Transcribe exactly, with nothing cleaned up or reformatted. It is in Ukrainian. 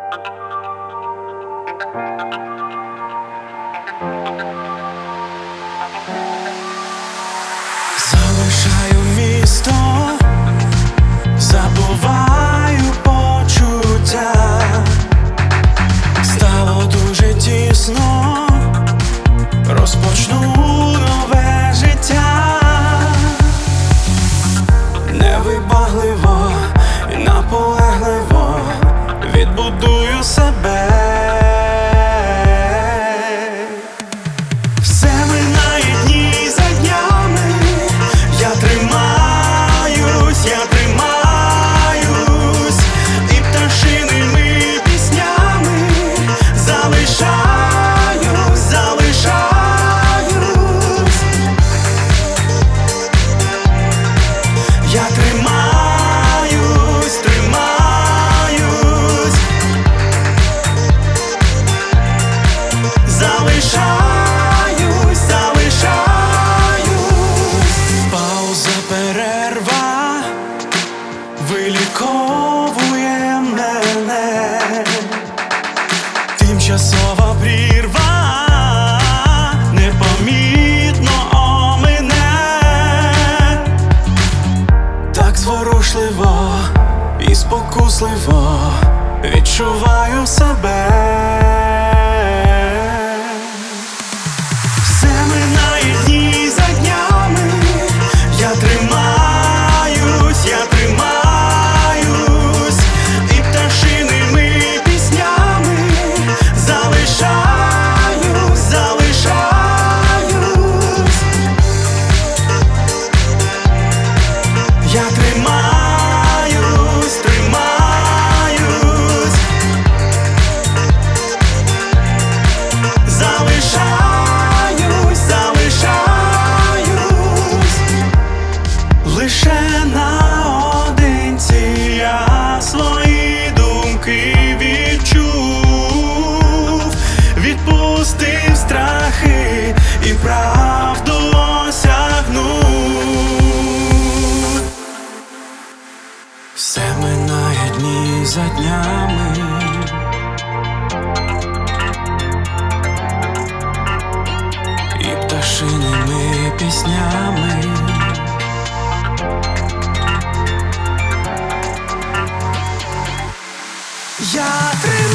Залишаю місто, забуваю почуття, стало дуже тісно, розпочну нове життя. Невибагливо і наполегливо відбудую себе. Все минає дні за днями, я тримаюсь, я тримаюсь, і пташиними піснями залишаюсь, залишаюсь. Я тримаюсь, тримаюсь, залишаюсь, залишаюсь. Пауза, перерва виліковує мене, тимчасова прірва непомітно омине. Так зворушливо і спокусливо відчуваю себе. Все минає дні за днями, я тримаюсь, я тримаюсь, і пташиними піснями залишаюсь, залишаюсь. Я тримаюсь, тримаюсь, залишаюсь, залишаюсь. Лише наодинці я свої думки відчув, відпустив страхи і правду осягнув. Все минає дні за днями, і пташиними піснями я тримаюсь.